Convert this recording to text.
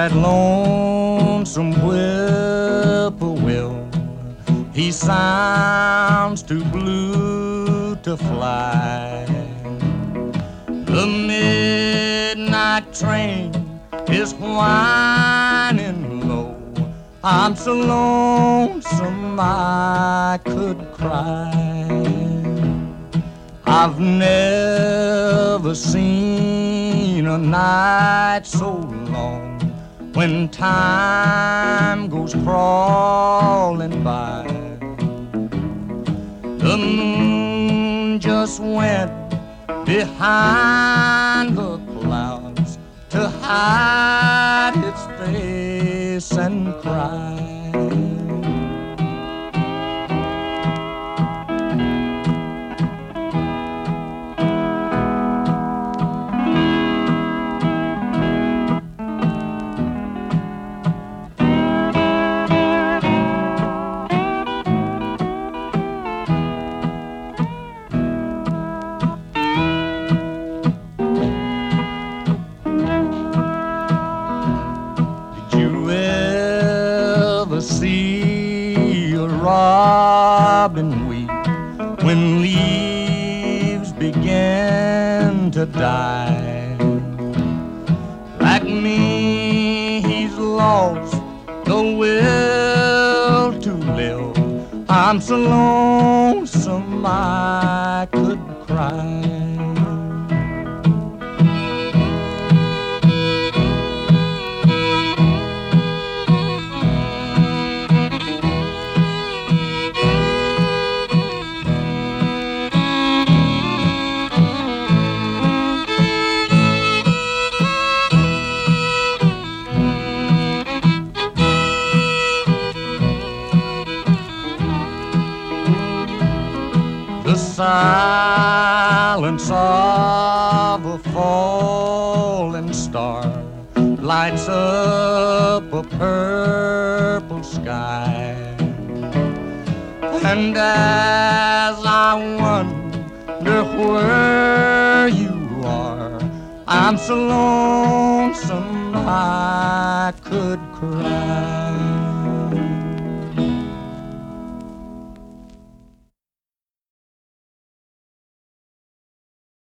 that lonesome whippoorwill, he sounds too blue to fly. The midnight train is whining low. I'm so lonesome I could cry. I've never seen a night so long when time goes crawling by. The moon just went behind the clouds to hide its face and cry. See a robin weep when leaves begin to die. Like me, he's lost the will to live. I'm so lonesome I could cry. The silence of a falling star lights up a purple sky. And as I wonder where you are, I'm so lonesome I could cry.